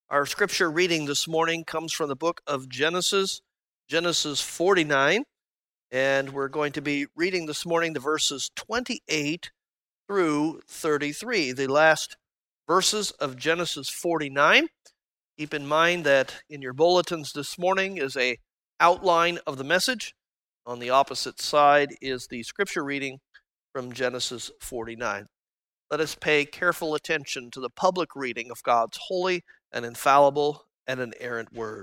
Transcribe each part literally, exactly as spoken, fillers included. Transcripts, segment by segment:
Our scripture reading this morning comes from the book of Genesis, Genesis forty-nine, and we're going to be reading this morning the verses twenty-eight through thirty-three, the last verses of Genesis forty-nine. Keep in mind that in your bulletins this morning is a outline of the message. On the opposite side is the scripture reading from Genesis forty-nine. Let us pay careful attention to the public reading of God's holy and infallible and inerrant word.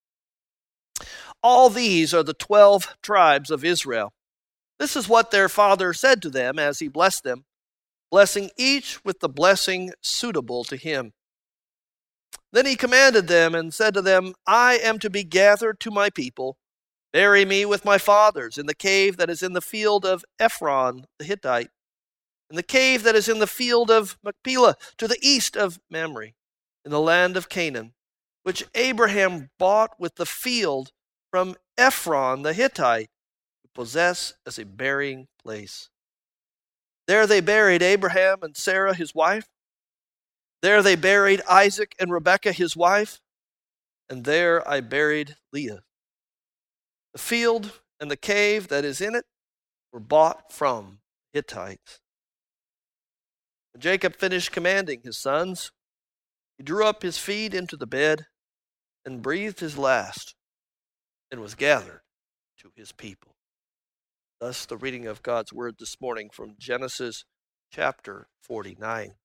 All these are the twelve tribes of Israel. This is what their father said to them as he blessed them, blessing each with the blessing suitable to him. Then he commanded them and said to them, I am to be gathered to my people. Bury me with my fathers in the cave that is in the field of Ephron the Hittite, in the cave that is in the field of Machpelah, to the east of Mamre, in the land of Canaan, which Abraham bought with the field from Ephron the Hittite, to possess as a burying place. There they buried Abraham and Sarah his wife. There they buried Isaac and Rebekah his wife. And there I buried Leah. The field and the cave that is in it were bought from Hittites. When Jacob finished commanding his sons, he drew up his feet into the bed and breathed his last and was gathered to his people. Thus the reading of God's word this morning from Genesis chapter forty-nine.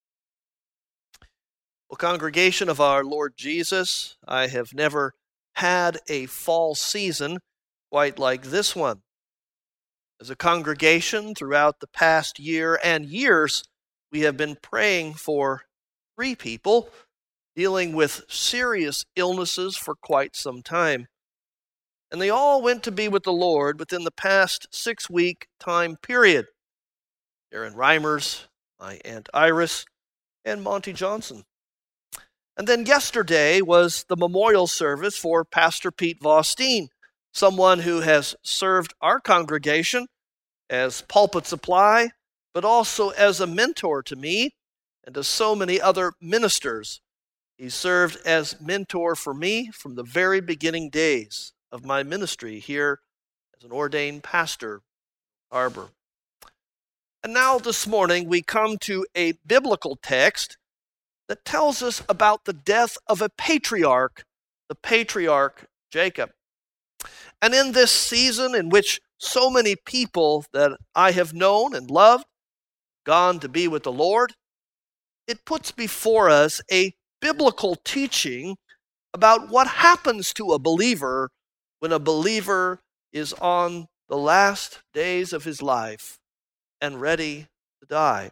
Well, congregation of our Lord Jesus, I have never had a fall season quite like this one. As a congregation throughout the past year and years, we have been praying for three people dealing with serious illnesses for quite some time. And they all went to be with the Lord within the past six-week time period. Aaron Reimers, my Aunt Iris, and Monty Johnson. And then yesterday was the memorial service for Pastor Pete Vostine, someone who has served our congregation as pulpit supply, but also as a mentor to me and to so many other ministers. He served as mentor for me from the very beginning days of my ministry here as an ordained pastor in Harbor. And now this morning we come to a biblical text that tells us about the death of a patriarch, the patriarch Jacob. And in this season in which so many people that I have known and loved gone to be with the Lord, it puts before us a biblical teaching about what happens to a believer when a believer is on the last days of his life and ready to die.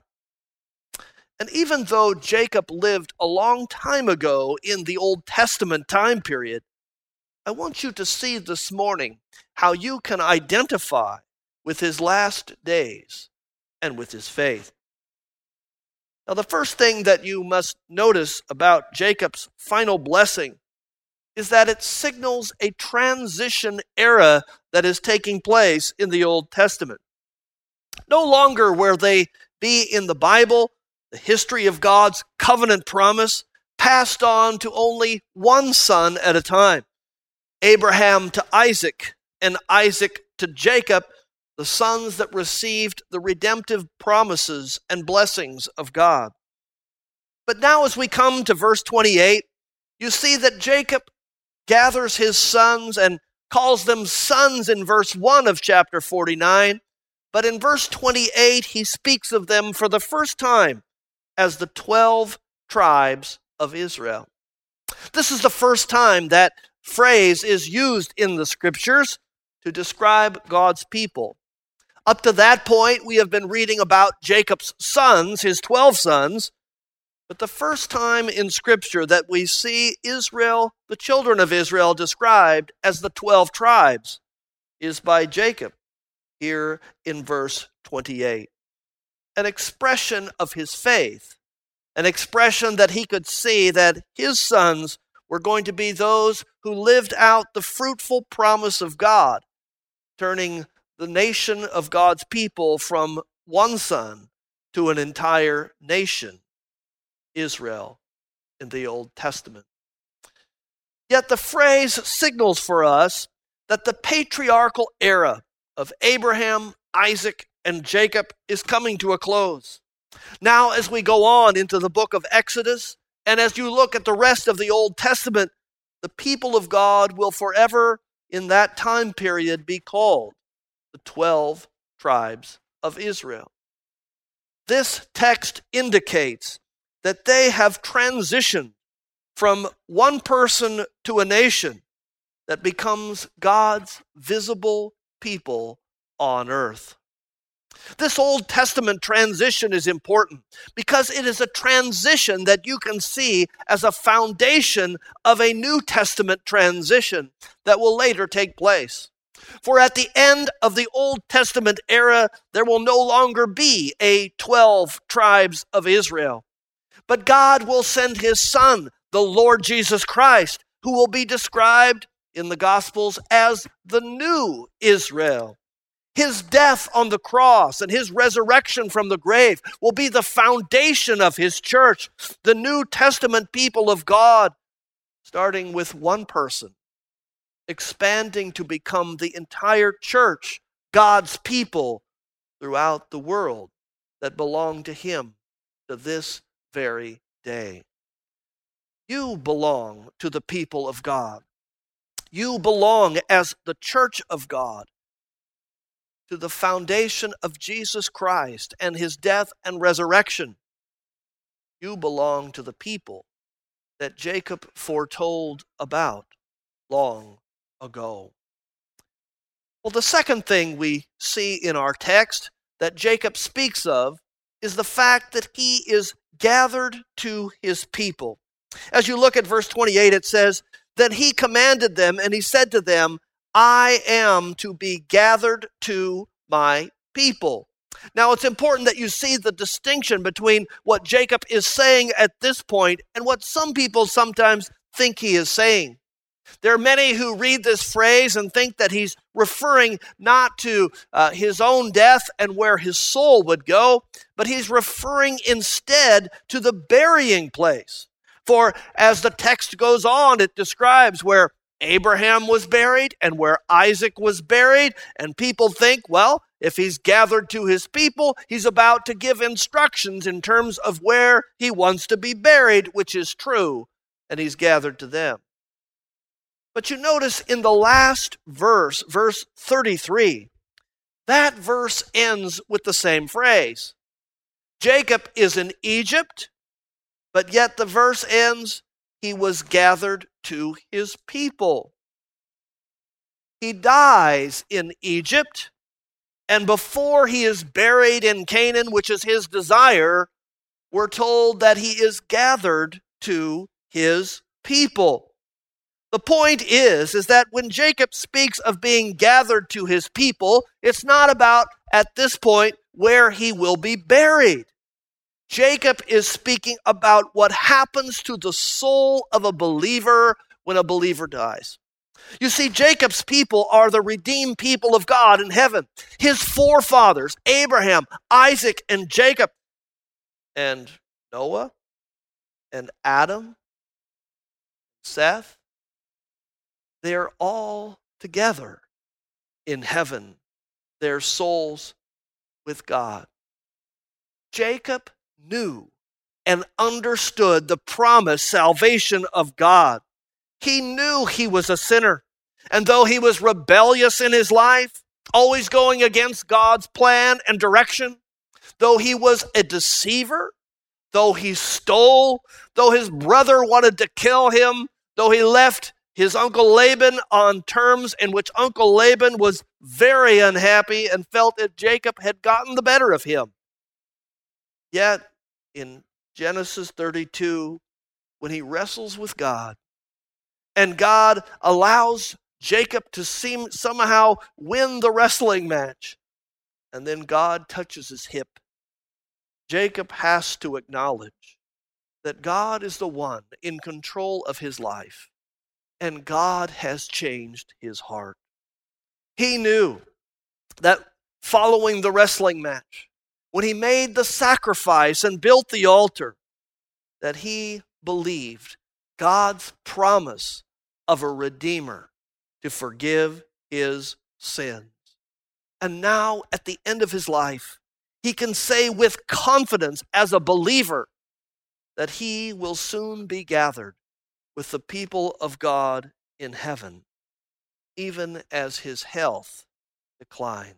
And even though Jacob lived a long time ago in the Old Testament time period, I want you to see this morning how you can identify with his last days and with his faith. Now, the first thing that you must notice about Jacob's final blessing is that it signals a transition era that is taking place in the Old Testament. No longer will they be in the Bible, the history of God's covenant promise, passed on to only one son at a time. Abraham to Isaac, and Isaac to Jacob, the sons that received the redemptive promises and blessings of God. But now as we come to verse twenty-eight, you see that Jacob gathers his sons and calls them sons in verse one of chapter forty-nine. But in verse twenty-eight, he speaks of them for the first time as the twelve tribes of Israel. This is the first time that phrase is used in the scriptures to describe God's people. Up to that point, we have been reading about Jacob's sons, his twelve sons, but the first time in Scripture that we see Israel, the children of Israel, described as the twelve tribes is by Jacob here in verse twenty-eight. An expression of his faith, an expression that he could see that his sons were going to be those who lived out the fruitful promise of God, turning the nation of God's people from one son to an entire nation, Israel, in the Old Testament. Yet the phrase signals for us that the patriarchal era of Abraham, Isaac, and Jacob is coming to a close. Now, as we go on into the book of Exodus, and as you look at the rest of the Old Testament, the people of God will forever, in that time period, be called the twelve tribes of Israel. This text indicates that they have transitioned from one person to a nation that becomes God's visible people on earth. This Old Testament transition is important because it is a transition that you can see as a foundation of a New Testament transition that will later take place. For at the end of the Old Testament era, there will no longer be a twelve tribes of Israel. But God will send his Son, the Lord Jesus Christ, who will be described in the Gospels as the new Israel. His death on the cross and his resurrection from the grave will be the foundation of his church, the New Testament people of God, starting with one person, expanding to become the entire church, God's people throughout the world that belong to him to this very day. You belong to the people of God. You belong as the church of God to the foundation of Jesus Christ and his death and resurrection. You belong to the people that Jacob foretold about long ago. Well, the second thing we see in our text that Jacob speaks of is the fact that he is gathered to his people. As you look at verse twenty-eight, it says, "Then he commanded them, and he said to them, I am to be gathered to my people." Now, it's important that you see the distinction between what Jacob is saying at this point and what some people sometimes think he is saying. There are many who read this phrase and think that he's referring not to uh, his own death and where his soul would go, but he's referring instead to the burying place. For as the text goes on, it describes where Abraham was buried and where Isaac was buried, and people think, well, if he's gathered to his people, he's about to give instructions in terms of where he wants to be buried, which is true, and he's gathered to them. But you notice in the last verse, verse thirty-three, that verse ends with the same phrase. Jacob is in Egypt, but yet the verse ends, he was gathered to his people. He dies in Egypt, and before he is buried in Canaan, which is his desire, we're told that he is gathered to his people. The point is, is that when Jacob speaks of being gathered to his people, it's not about, at this point, where he will be buried. Jacob is speaking about what happens to the soul of a believer when a believer dies. You see, Jacob's people are the redeemed people of God in heaven. His forefathers, Abraham, Isaac, and Jacob, and Noah, and Adam, Seth, they're all together in heaven, their souls with God. Jacob knew and understood the promised salvation of God. He knew he was a sinner, and though he was rebellious in his life, always going against God's plan and direction, though he was a deceiver, though he stole, though his brother wanted to kill him, though he left his Uncle Laban on terms in which Uncle Laban was very unhappy and felt that Jacob had gotten the better of him. Yet, in Genesis thirty-two, when he wrestles with God, and God allows Jacob to seem somehow win the wrestling match, and then God touches his hip, Jacob has to acknowledge that God is the one in control of his life, and God has changed his heart. He knew that following the wrestling match, when he made the sacrifice and built the altar, that he believed God's promise of a Redeemer to forgive his sins. And now, at the end of his life, he can say with confidence as a believer that he will soon be gathered with the people of God in heaven, even as his health declines.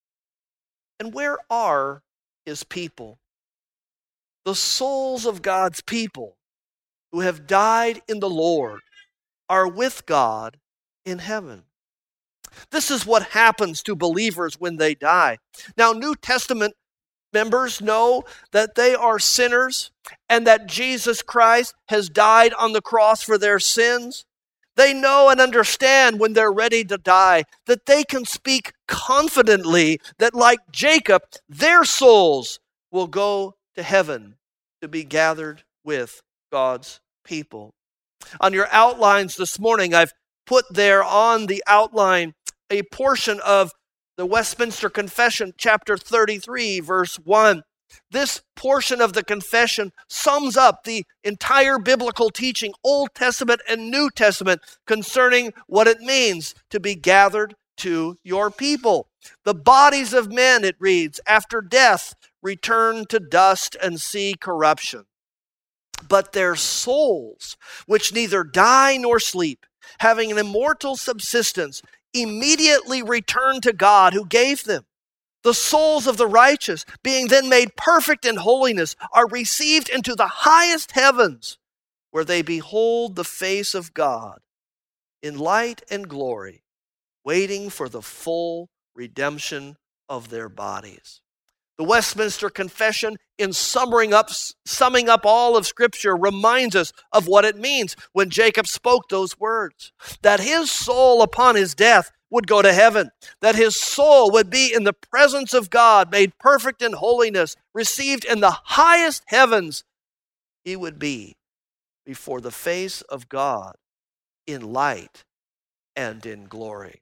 And where are his people? The souls of God's people who have died in the Lord are with God in heaven. This is what happens to believers when they die. Now, New Testament members know that they are sinners and that Jesus Christ has died on the cross for their sins. They know and understand when they're ready to die that they can speak confidently that, like Jacob, their souls will go to heaven to be gathered with God's people. On your outlines this morning, I've put there on the outline a portion of the Westminster Confession, chapter thirty-three, verse one. This portion of the confession sums up the entire biblical teaching, Old Testament and New Testament, concerning what it means to be gathered to your people. The bodies of men, it reads, after death return to dust and see corruption. But their souls, which neither die nor sleep, having an immortal subsistence, immediately return to God who gave them. The souls of the righteous, being then made perfect in holiness, are received into the highest heavens, where they behold the face of God in light and glory, waiting for the full redemption of their bodies. The Westminster Confession, in summing up, summing up all of Scripture, reminds us of what it means when Jacob spoke those words, that his soul upon his death would go to heaven, that his soul would be in the presence of God, made perfect in holiness, received in the highest heavens. He would be before the face of God in light and in glory.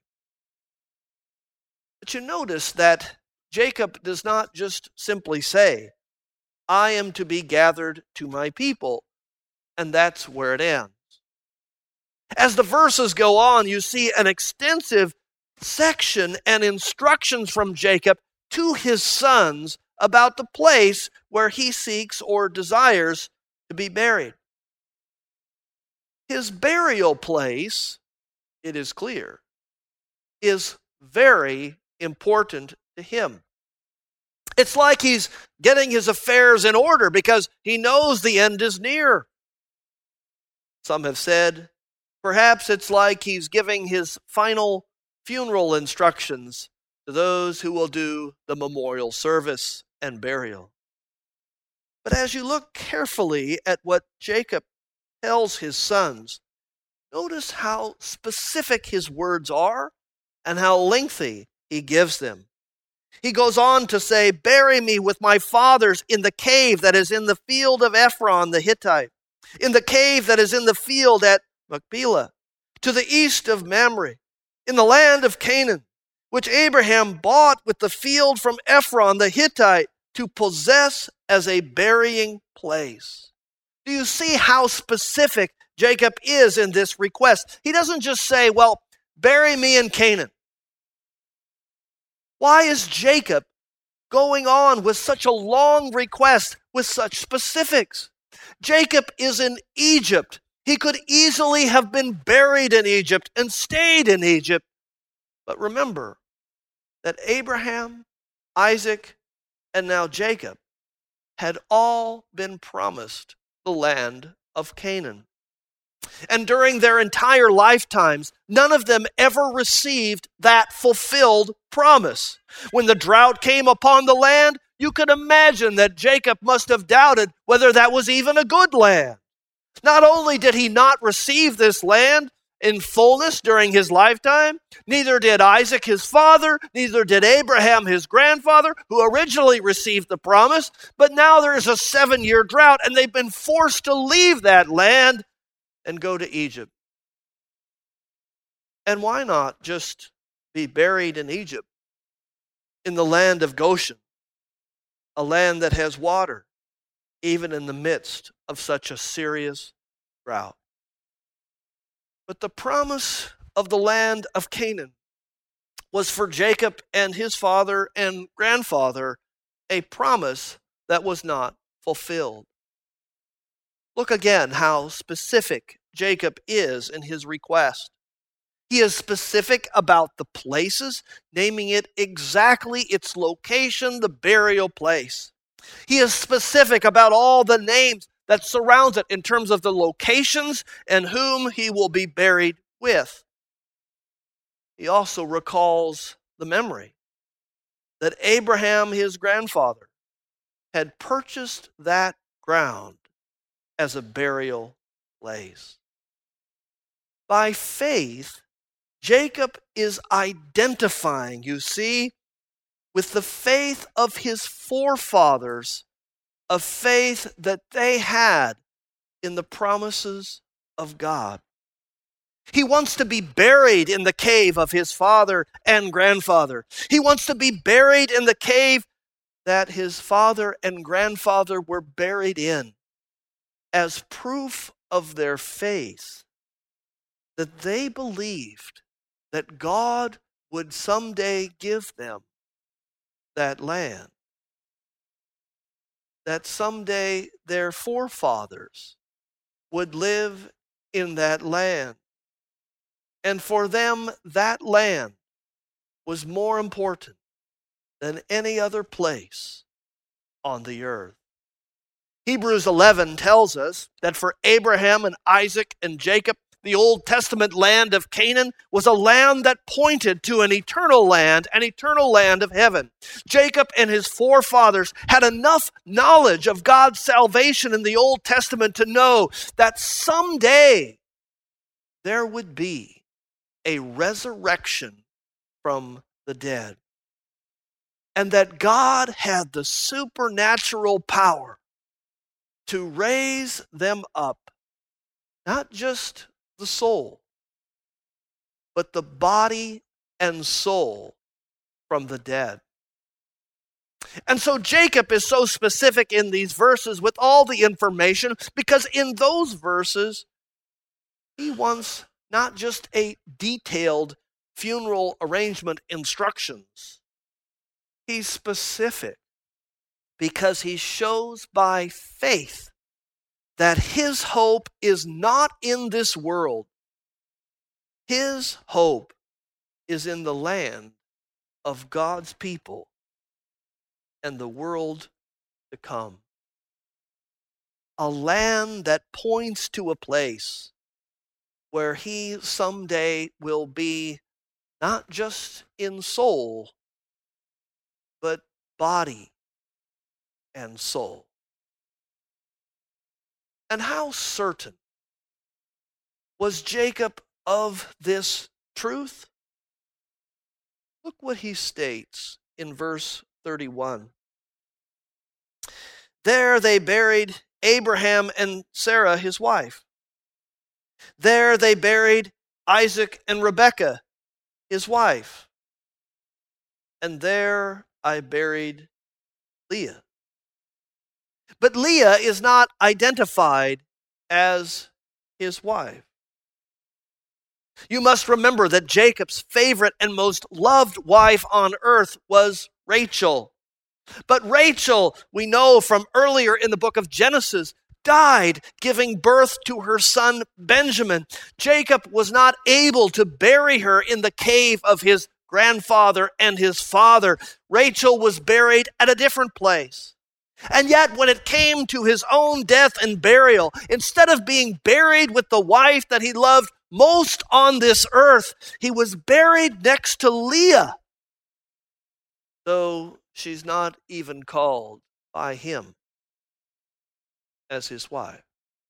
But you notice that Jacob does not just simply say, I am to be gathered to my people, and that's where it ends. As the verses go on, you see an extensive section and instructions from Jacob to his sons about the place where he seeks or desires to be buried. His burial place, it is clear, is very important to him. It's like he's getting his affairs in order because he knows the end is near. Some have said, perhaps it's like he's giving his final funeral instructions to those who will do the memorial service and burial. But as you look carefully at what Jacob tells his sons, notice how specific his words are and how lengthy he gives them. He goes on to say, bury me with my fathers in the cave that is in the field of Ephron the Hittite, in the cave that is in the field at Machpelah, to the east of Mamre, in the land of Canaan, which Abraham bought with the field from Ephron the Hittite to possess as a burying place. Do you see how specific Jacob is in this request? He doesn't just say, well, bury me in Canaan. Why is Jacob going on with such a long request with such specifics? Jacob is in Egypt. He could easily have been buried in Egypt and stayed in Egypt. But remember that Abraham, Isaac, and now Jacob had all been promised the land of Canaan. And during their entire lifetimes, none of them ever received that fulfilled promise. When the drought came upon the land, you can imagine that Jacob must have doubted whether that was even a good land. Not only did he not receive this land in fullness during his lifetime, neither did Isaac his father, neither did Abraham his grandfather, who originally received the promise, but now there is a seven-year drought and they've been forced to leave that land and go to Egypt. And why not just be buried in Egypt, in the land of Goshen, a land that has water, even in the midst of such a serious drought? But the promise of the land of Canaan was for Jacob and his father and grandfather a promise that was not fulfilled. Look again how specific Jacob is in his request. He is specific about the places, naming it exactly its location, the burial place. He is specific about all the names that surrounds it in terms of the locations and whom he will be buried with. He also recalls the memory that Abraham, his grandfather, had purchased that ground as a burial place. By faith, Jacob is identifying, you see, with the faith of his forefathers, a faith that they had in the promises of God. He wants to be buried in the cave of his father and grandfather. He wants to be buried in the cave that his father and grandfather were buried in, as proof of their faith, that they believed that God would someday give them that land, that someday their forefathers would live in that land. And for them, that land was more important than any other place on the earth. Hebrews eleven tells us that for Abraham and Isaac and Jacob, the Old Testament land of Canaan was a land that pointed to an eternal land, an eternal land of heaven. Jacob and his forefathers had enough knowledge of God's salvation in the Old Testament to know that someday there would be a resurrection from the dead, and that God had the supernatural power to raise them up, not just the soul, but the body and soul from the dead. And so Jacob is so specific in these verses with all the information, because in those verses, he wants not just a detailed funeral arrangement instructions. He's specific because he shows by faith that his hope is not in this world. His hope is in the land of God's people and the world to come. A land that points to a place where he someday will be not just in soul, but body and soul. And how certain was Jacob of this truth? Look what he states in verse thirty-one. There they buried Abraham and Sarah, his wife. There they buried Isaac and Rebekah, his wife. And there I buried Leah. But Leah is not identified as his wife. You must remember that Jacob's favorite and most loved wife on earth was Rachel. But Rachel, we know from earlier in the book of Genesis, died giving birth to her son Benjamin. Jacob was not able to bury her in the cave of his grandfather and his father. Rachel was buried at a different place. And yet, when it came to his own death and burial, instead of being buried with the wife that he loved most on this earth, he was buried next to Leah, though she's not even called by him as his wife.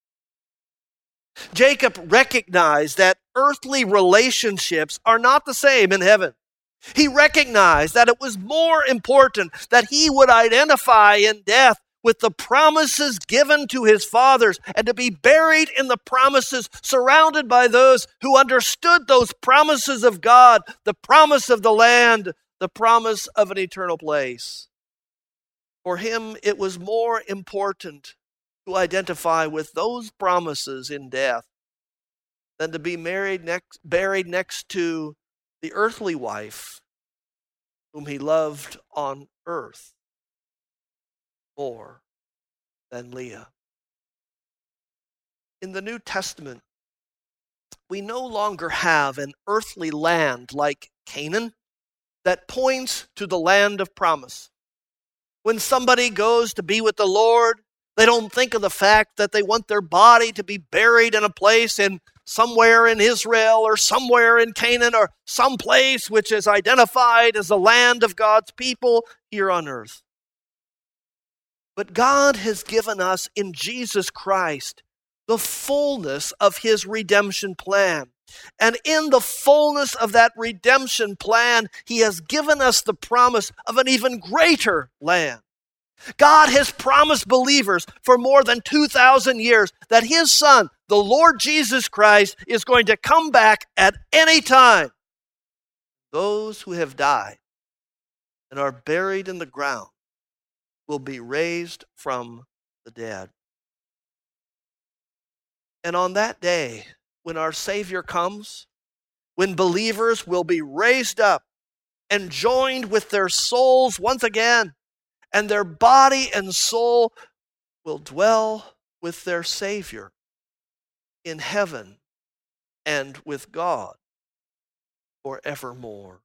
Jacob recognized that earthly relationships are not the same in heaven. He recognized that it was more important that he would identify in death with the promises given to his fathers and to be buried in the promises, surrounded by those who understood those promises of God, the promise of the land, the promise of an eternal place. For him, it was more important to identify with those promises in death than to be married next, buried next to the earthly wife whom he loved on earth more than Leah. In the New Testament, we no longer have an earthly land like Canaan that points to the land of promise. When somebody goes to be with the Lord, they don't think of the fact that they want their body to be buried in a place in somewhere in Israel or somewhere in Canaan or some place which is identified as the land of God's people here on earth. But God has given us in Jesus Christ the fullness of his redemption plan. And in the fullness of that redemption plan, he has given us the promise of an even greater land. God has promised believers for more than two thousand years that his Son, the Lord Jesus Christ, is going to come back at any time. Those who have died and are buried in the ground will be raised from the dead. And on that day, when our Savior comes, when believers will be raised up and joined with their souls once again, and their body and soul will dwell with their Savior in heaven and with God forevermore.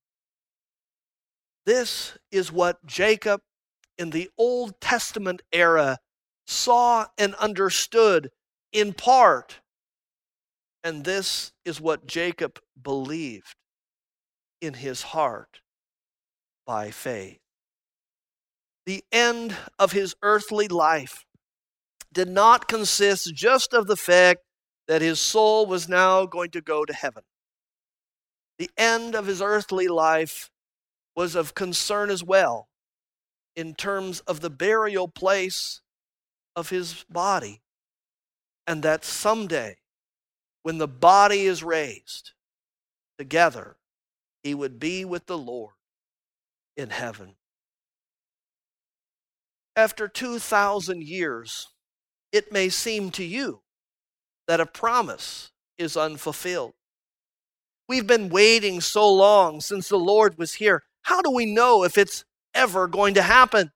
This is what Jacob in the Old Testament era saw and understood in part. And this is what Jacob believed in his heart by faith. The end of his earthly life did not consist just of the fact that his soul was now going to go to heaven. The end of his earthly life was of concern as well in terms of the burial place of his body, and that someday, when the body is raised together, he would be with the Lord in heaven. After two thousand years, it may seem to you that a promise is unfulfilled. We've been waiting so long since the Lord was here. How do we know if it's ever going to happen?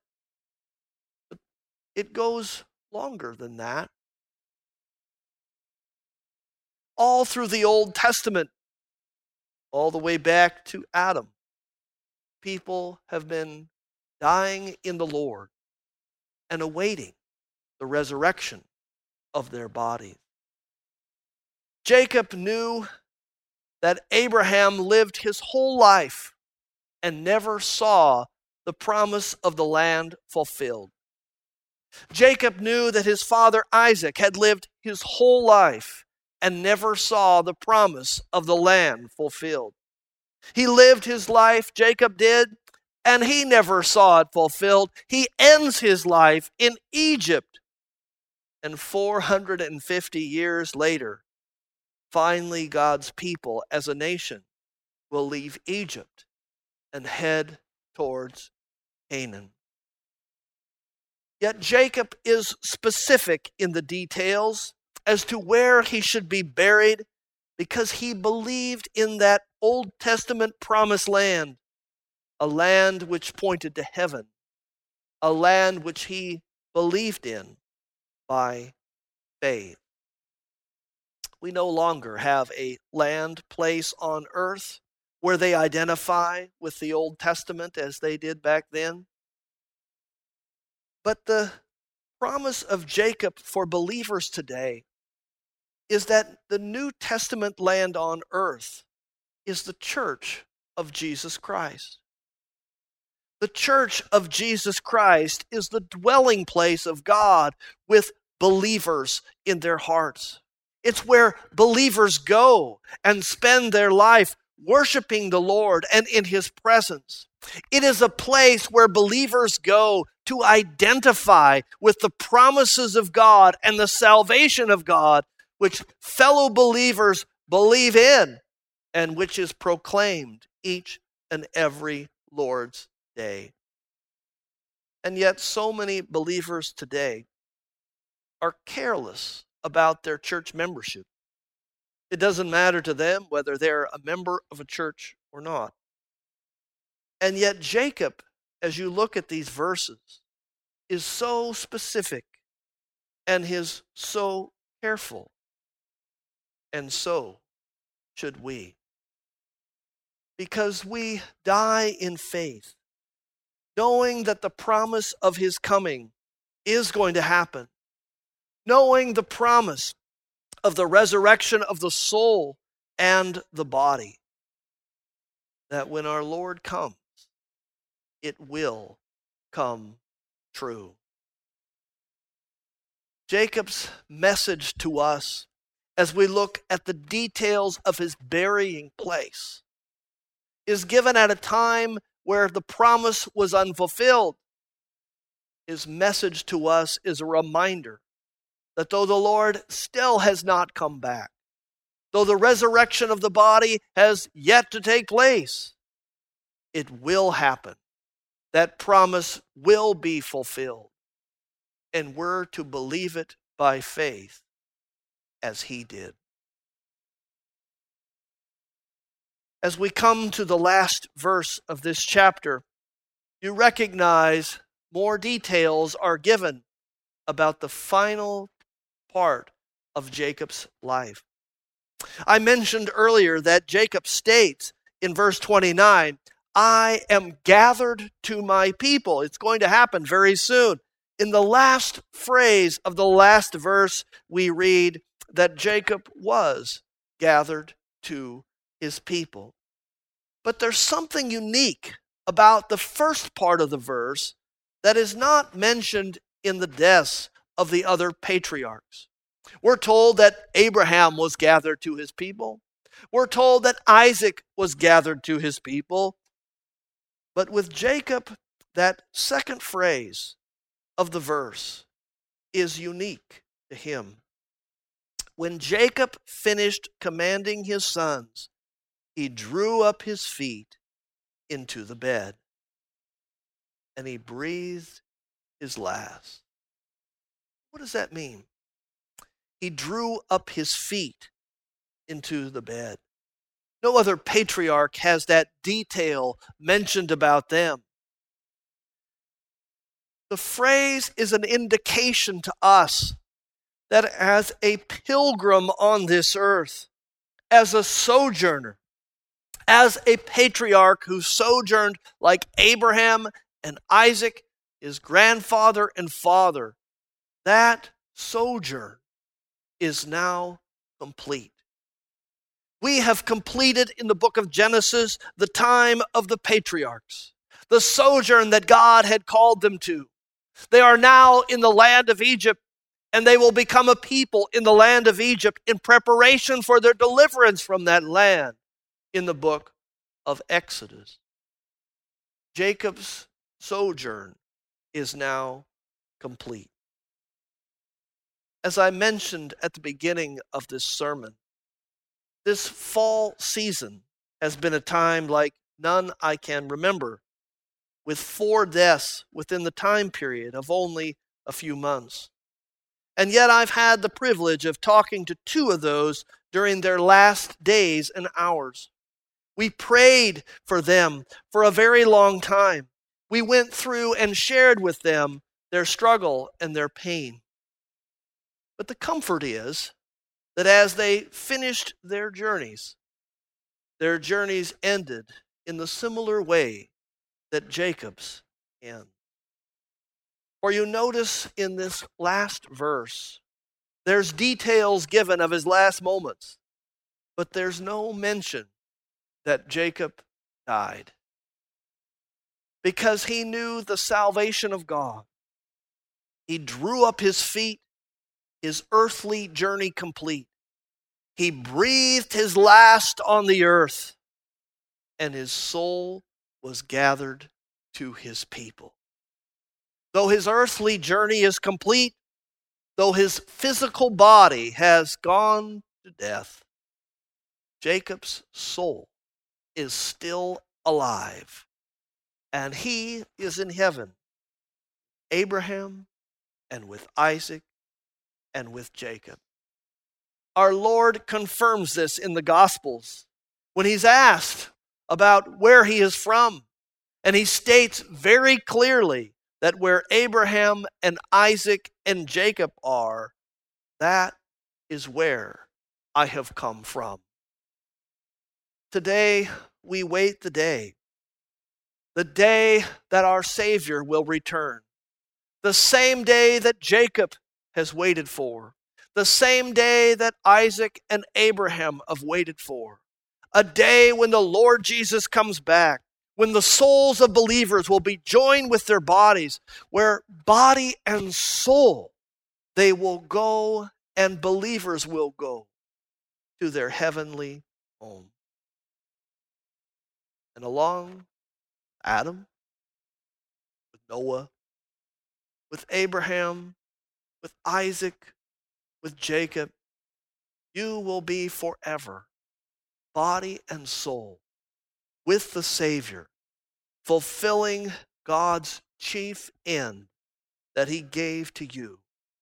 It goes longer than that. All through the Old Testament, all the way back to Adam, people have been dying in the Lord and awaiting the resurrection of their bodies. Jacob knew that Abraham lived his whole life and never saw the promise of the land fulfilled. Jacob knew that his father Isaac had lived his whole life and never saw the promise of the land fulfilled. He lived his life, Jacob did, and he never saw it fulfilled. He ends his life in Egypt. And four hundred fifty years later, finally God's people as a nation will leave Egypt and head towards Canaan. Yet Jacob is specific in the details as to where he should be buried because he believed in that Old Testament promised land, a land which pointed to heaven, a land which he believed in by faith. We no longer have a land place on earth where they identify with the Old Testament as they did back then. But the promise of Jacob for believers today is that the New Testament land on earth is the church of Jesus Christ. The church of Jesus Christ is the dwelling place of God with believers in their hearts. It's where believers go and spend their life worshiping the Lord and in his presence. It is a place where believers go to identify with the promises of God and the salvation of God, which fellow believers believe in and which is proclaimed each and every Lord's Day. And yet so many believers today are careless about their church membership. It doesn't matter to them whether they're a member of a church or not. And yet Jacob, as you look at these verses, is so specific and is so careful. And so should we. Because we die in faith, knowing that the promise of his coming is going to happen, knowing the promise of the resurrection of the soul and the body, that when our Lord comes, it will come true. Jacob's message to us as we look at the details of his burying place is given at a time where the promise was unfulfilled. His message to us is a reminder that though the Lord still has not come back, though the resurrection of the body has yet to take place, it will happen. That promise will be fulfilled. And we're to believe it by faith as he did. As we come to the last verse of this chapter, you recognize more details are given about the final part of Jacob's life. I mentioned earlier that Jacob states in verse twenty-nine, I am gathered to my people. It's going to happen very soon. In the last phrase of the last verse, we read that Jacob was gathered to his people. But there's something unique about the first part of the verse that is not mentioned in the deaths of the other patriarchs. We're told that Abraham was gathered to his people. We're told that Isaac was gathered to his people. But with Jacob, that second phrase of the verse is unique to him. When Jacob finished commanding his sons, he drew up his feet into the bed, and he breathed his last. What does that mean? He drew up his feet into the bed. No other patriarch has that detail mentioned about them. The phrase is an indication to us that as a pilgrim on this earth, as a sojourner, as a patriarch who sojourned like Abraham and Isaac, his grandfather and father, that sojourn is now complete. We have completed in the book of Genesis the time of the patriarchs, the sojourn that God had called them to. They are now in the land of Egypt, and they will become a people in the land of Egypt in preparation for their deliverance from that land in the book of Exodus. Jacob's sojourn is now complete. As I mentioned at the beginning of this sermon, this fall season has been a time like none I can remember, with four deaths within the time period of only a few months. And yet I've had the privilege of talking to two of those during their last days and hours. We prayed for them for a very long time. We went through and shared with them their struggle and their pain. But the comfort is that as they finished their journeys, their journeys ended in the similar way that Jacob's end. For you notice in this last verse, there's details given of his last moments, but there's no mention that Jacob died. Because he knew the salvation of God, he drew up his feet, his earthly journey complete. He breathed his last on the earth, and his soul was gathered to his people. Though his earthly journey is complete, though his physical body has gone to death, Jacob's soul is still alive, and he is in heaven, Abraham and with Isaac and with Jacob. our Lord confirms this in the Gospels when he's asked about where he is from. And he states very clearly that where Abraham and Isaac and Jacob are, that is where I have come from. Today, we wait the day, the day that our Savior will return, the same day that Jacob has waited for, the same day that Isaac and Abraham have waited for, a day when the Lord Jesus comes back, when the souls of believers will be joined with their bodies, where body and soul, they will go and believers will go to their heavenly home. And along Adam, with Noah, with Abraham, with Isaac, with Jacob, you will be forever, body and soul, with the Savior, fulfilling God's chief end that he gave to you,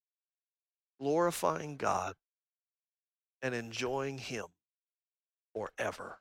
glorifying God and enjoying him forever.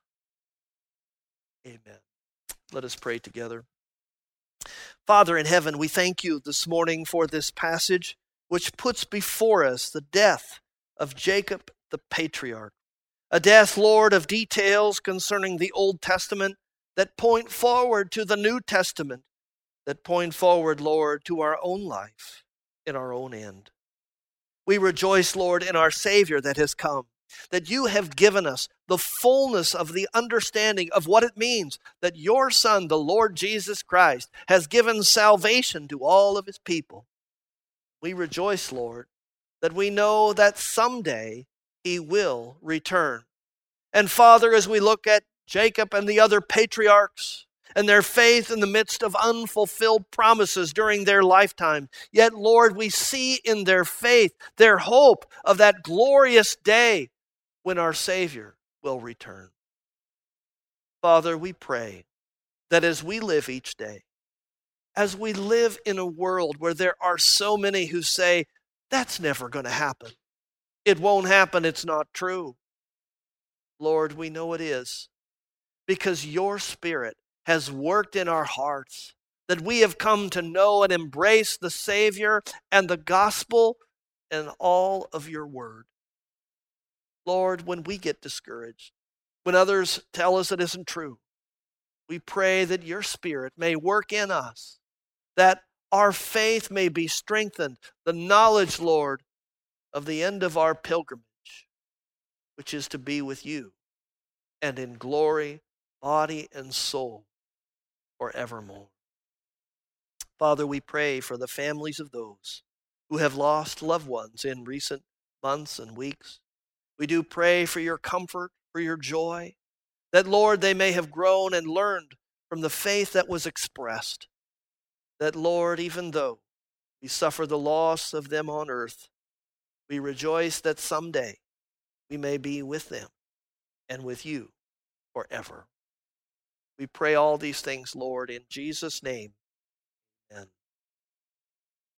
Amen. Let us pray together. Father in heaven, we thank you this morning for this passage which puts before us the death of Jacob the patriarch. A death, Lord, of details concerning the Old Testament that point forward to the New Testament, that point forward, Lord, to our own life and our own end. We rejoice, Lord, in our Savior that has come, that you have given us the fullness of the understanding of what it means that your Son, the Lord Jesus Christ, has given salvation to all of his people. We rejoice, Lord, that we know that someday he will return. And Father, as we look at Jacob and the other patriarchs and their faith in the midst of unfulfilled promises during their lifetime, yet, Lord, we see in their faith their hope of that glorious day when our Savior will return. Father, we pray that as we live each day, as we live in a world where there are so many who say, that's never going to happen. It won't happen. It's not true. Lord, we know it is, because your Spirit has worked in our hearts, that we have come to know and embrace the Savior and the gospel and all of your word. Lord, when we get discouraged, when others tell us it isn't true, we pray that your Spirit may work in us, that our faith may be strengthened, the knowledge, Lord, of the end of our pilgrimage, which is to be with you and in glory, body and soul, forevermore. Father, we pray for the families of those who have lost loved ones in recent months and weeks. We do pray for your comfort, for your joy, that, Lord, they may have grown and learned from the faith that was expressed. That, Lord, even though we suffer the loss of them on earth, we rejoice that someday we may be with them and with you forever. We pray all these things, Lord, in Jesus' name. Amen.